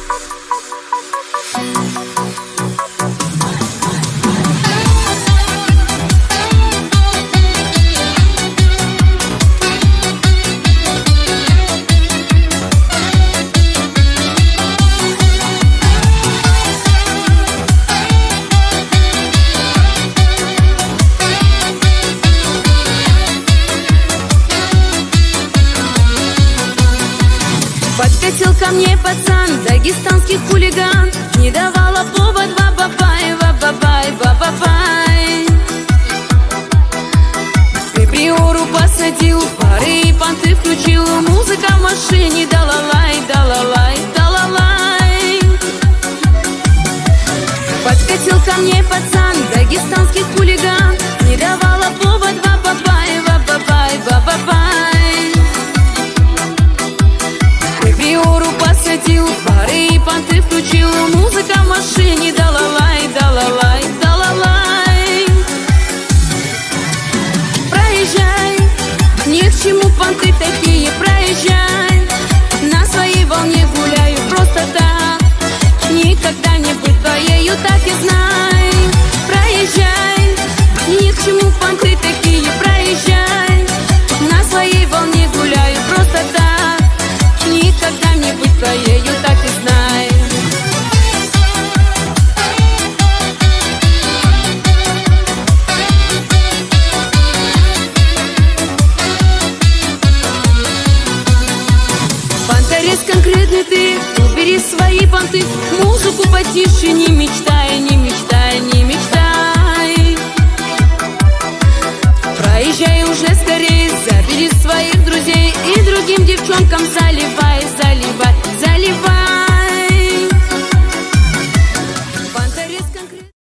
Подкатил ко мне пацан, дагестанский хулиган, не давала повод ва-ба-бай, ва-ба-бай, ва-ба-бай. Каприору посадил, пары и понты включил, музыка в машине, да-ла-лай, да-ла-лай, да-ла-лай. Подкатил ко мне пацан, дагестанский хулиган, не давала повод ва-ба-бай, ва-ба-бай, ва-ба-бай. Каприору посадил, пары и понты включил, музыка в машине, да-ла-лай, да-ла-лай, да-ла-лай. Проезжай, ни к чему понты такие, проезжай. На своей волне гуляю просто так, никогда не быть твоею, так и знай. Проезжай, ни к чему понты такие, проезжай. На своей волне гуляю просто так, никогда не быть твоею, так и знай. Понторез конкретный ты, убери свои понты, музыку потише, не мечтай, не мечтай, не мечтай. Проезжай уже скорее, забери своих друзей и другим девчонкам заливай.